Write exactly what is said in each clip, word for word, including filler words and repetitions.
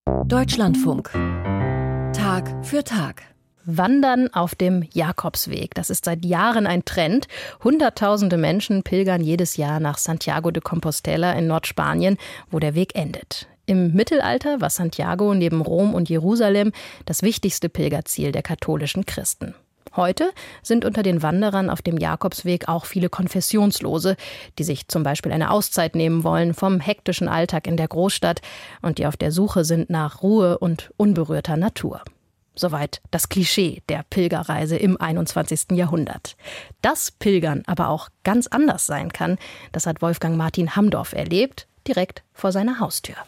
Deutschlandfunk. Tag für Tag. Wandern auf dem Jakobsweg. Das ist seit Jahren ein Trend. Hunderttausende Menschen pilgern jedes Jahr nach Santiago de Compostela in Nordspanien, wo der Weg endet. Im Mittelalter war Santiago neben Rom und Jerusalem das wichtigste Pilgerziel der katholischen Christen. Heute sind unter den Wanderern auf dem Jakobsweg auch viele Konfessionslose, die sich zum Beispiel eine Auszeit nehmen wollen vom hektischen Alltag in der Großstadt und die auf der Suche sind nach Ruhe und unberührter Natur. Soweit das Klischee der Pilgerreise im einundzwanzigsten Jahrhundert. Dass Pilgern aber auch ganz anders sein kann, das hat Wolfgang Martin Hamdorf erlebt, direkt vor seiner Haustür.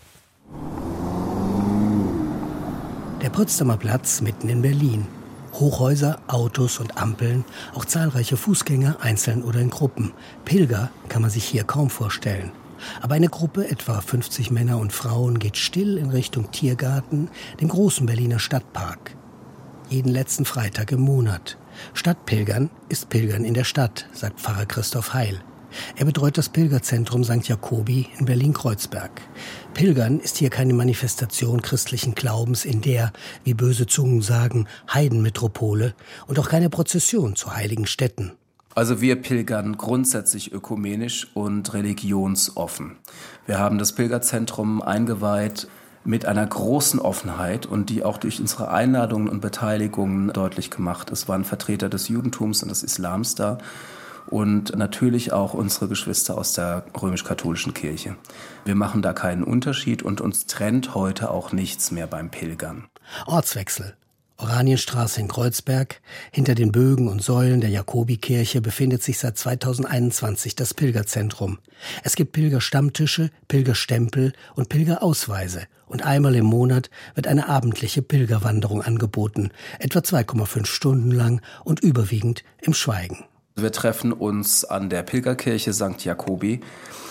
Der Potsdamer Platz mitten in Berlin. Hochhäuser, Autos und Ampeln, auch zahlreiche Fußgänger, einzeln oder in Gruppen. Pilger kann man sich hier kaum vorstellen. Aber eine Gruppe, etwa fünfzig Männer und Frauen, geht still in Richtung Tiergarten, dem großen Berliner Stadtpark. Jeden letzten Freitag im Monat. Stadtpilgern ist Pilgern in der Stadt, sagt Pfarrer Christoph Heil. Er betreut das Pilgerzentrum Sankt Jakobi in Berlin-Kreuzberg. Pilgern ist hier keine Manifestation christlichen Glaubens in der, wie böse Zungen sagen, Heidenmetropole und auch keine Prozession zu heiligen Städten. Also wir pilgern grundsätzlich ökumenisch und religionsoffen. Wir haben das Pilgerzentrum eingeweiht mit einer großen Offenheit und die auch durch unsere Einladungen und Beteiligungen deutlich gemacht. Es waren Vertreter des Judentums und des Islams da. Und natürlich auch unsere Geschwister aus der römisch-katholischen Kirche. Wir machen da keinen Unterschied und uns trennt heute auch nichts mehr beim Pilgern. Ortswechsel. Oranienstraße in Kreuzberg. Hinter den Bögen und Säulen der Jakobikirche befindet sich seit zweitausendeinundzwanzig das Pilgerzentrum. Es gibt Pilgerstammtische, Pilgerstempel und Pilgerausweise. Und einmal im Monat wird eine abendliche Pilgerwanderung angeboten. Etwa zwei Komma fünf Stunden lang und überwiegend im Schweigen. Wir treffen uns an der Pilgerkirche Sankt Jakobi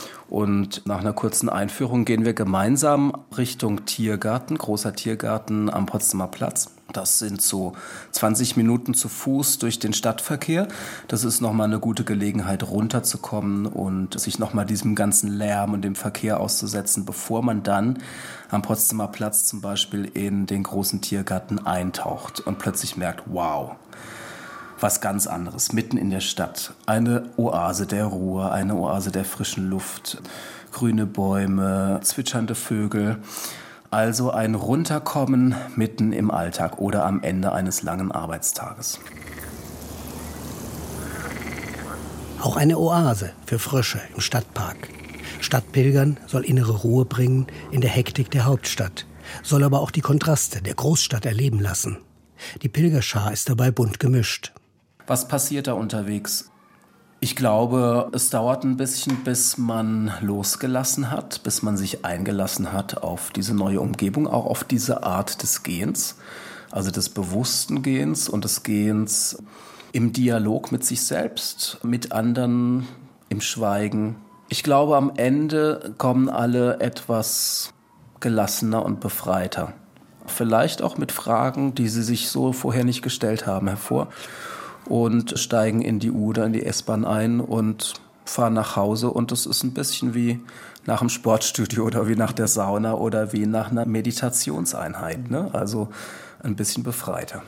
und nach einer kurzen Einführung gehen wir gemeinsam Richtung Tiergarten, großer Tiergarten am Potsdamer Platz. Das sind so zwanzig Minuten zu Fuß durch den Stadtverkehr. Das ist nochmal eine gute Gelegenheit, runterzukommen und sich nochmal diesem ganzen Lärm und dem Verkehr auszusetzen, bevor man dann am Potsdamer Platz zum Beispiel in den großen Tiergarten eintaucht und plötzlich merkt, wow, was ganz anderes, mitten in der Stadt. Eine Oase der Ruhe, eine Oase der frischen Luft, grüne Bäume, zwitschernde Vögel. Also ein Runterkommen mitten im Alltag oder am Ende eines langen Arbeitstages. Auch eine Oase für Frösche im Stadtpark. Stadtpilgern soll innere Ruhe bringen in der Hektik der Hauptstadt, soll aber auch die Kontraste der Großstadt erleben lassen. Die Pilgerschar ist dabei bunt gemischt. Was passiert da unterwegs? Ich glaube, es dauert ein bisschen, bis man losgelassen hat, bis man sich eingelassen hat auf diese neue Umgebung, auch auf diese Art des Gehens, also des bewussten Gehens und des Gehens im Dialog mit sich selbst, mit anderen, im Schweigen. Ich glaube, am Ende kommen alle etwas gelassener und befreiter. Vielleicht auch mit Fragen, die sie sich so vorher nicht gestellt haben, hervor. Und steigen in die U oder in die S-Bahn ein und fahren nach Hause. Und das ist ein bisschen wie nach dem Sportstudio oder wie nach der Sauna oder wie nach einer Meditationseinheit, ne? Also ein bisschen befreiter.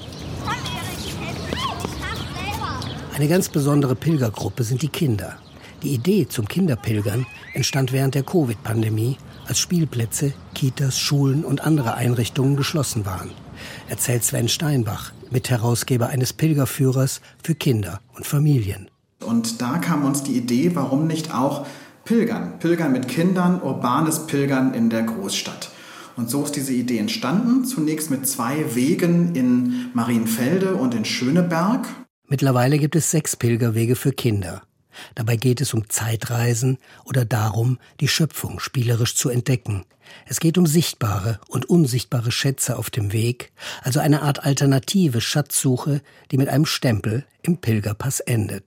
Eine ganz besondere Pilgergruppe sind die Kinder. Die Idee zum Kinderpilgern entstand während der Covid-Pandemie, als Spielplätze, Kitas, Schulen und andere Einrichtungen geschlossen waren. Erzählt Sven Steinbach, Mitherausgeber eines Pilgerführers für Kinder und Familien. Und da kam uns die Idee, warum nicht auch Pilgern, Pilgern mit Kindern, urbanes Pilgern in der Großstadt. Und so ist diese Idee entstanden, zunächst mit zwei Wegen in Marienfelde und in Schöneberg. Mittlerweile gibt es sechs Pilgerwege für Kinder. Dabei geht es um Zeitreisen oder darum, die Schöpfung spielerisch zu entdecken. Es geht um sichtbare und unsichtbare Schätze auf dem Weg, also eine Art alternative Schatzsuche, die mit einem Stempel im Pilgerpass endet.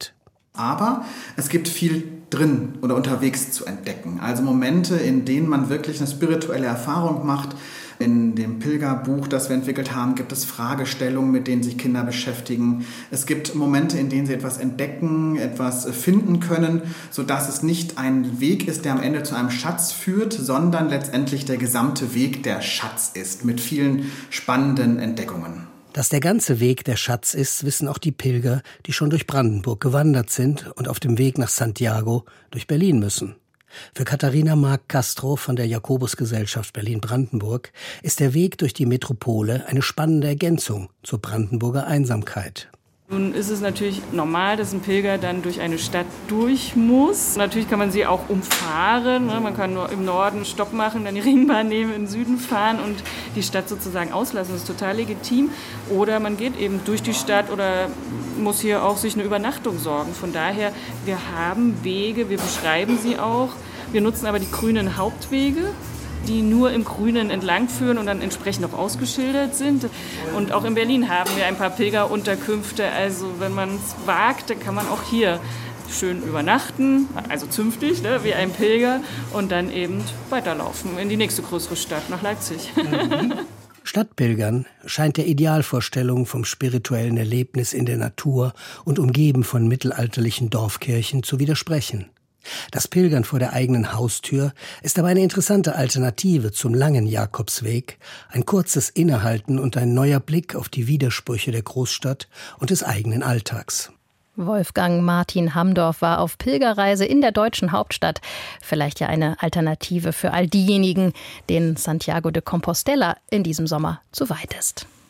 Aber es gibt viel drin oder unterwegs zu entdecken. Also Momente, in denen man wirklich eine spirituelle Erfahrung macht. In dem Pilgerbuch, das wir entwickelt haben, gibt es Fragestellungen, mit denen sich Kinder beschäftigen. Es gibt Momente, in denen sie etwas entdecken, etwas finden können, sodass es nicht ein Weg ist, der am Ende zu einem Schatz führt, sondern letztendlich der gesamte Weg der Schatz ist, mit vielen spannenden Entdeckungen. Dass der ganze Weg der Schatz ist, wissen auch die Pilger, die schon durch Brandenburg gewandert sind und auf dem Weg nach Santiago durch Berlin müssen. Für Katharina Mark-Castro von der Jakobusgesellschaft Berlin-Brandenburg ist der Weg durch die Metropole eine spannende Ergänzung zur Brandenburger Einsamkeit. Nun ist es natürlich normal, dass ein Pilger dann durch eine Stadt durch muss. Natürlich kann man sie auch umfahren. Man kann nur im Norden Stopp machen, dann die Ringbahn nehmen, in den Süden fahren und die Stadt sozusagen auslassen. Das ist total legitim. Oder man geht eben durch die Stadt oder muss hier auch sich eine Übernachtung sorgen. Von daher, wir haben Wege, wir beschreiben sie auch. Wir nutzen aber die grünen Hauptwege, die nur im Grünen entlangführen und dann entsprechend auch ausgeschildert sind. Und auch in Berlin haben wir ein paar Pilgerunterkünfte. Also wenn man es wagt, dann kann man auch hier schön übernachten, also zünftig, ne, wie ein Pilger, und dann eben weiterlaufen in die nächste größere Stadt, nach Leipzig. Stadtpilgern scheint der Idealvorstellung vom spirituellen Erlebnis in der Natur und umgeben von mittelalterlichen Dorfkirchen zu widersprechen. Das Pilgern vor der eigenen Haustür ist aber eine interessante Alternative zum langen Jakobsweg, ein kurzes Innehalten und ein neuer Blick auf die Widersprüche der Großstadt und des eigenen Alltags. Wolfgang Martin Hamdorf war auf Pilgerreise in der deutschen Hauptstadt. Vielleicht ja eine Alternative für all diejenigen, denen Santiago de Compostela in diesem Sommer zu weit ist.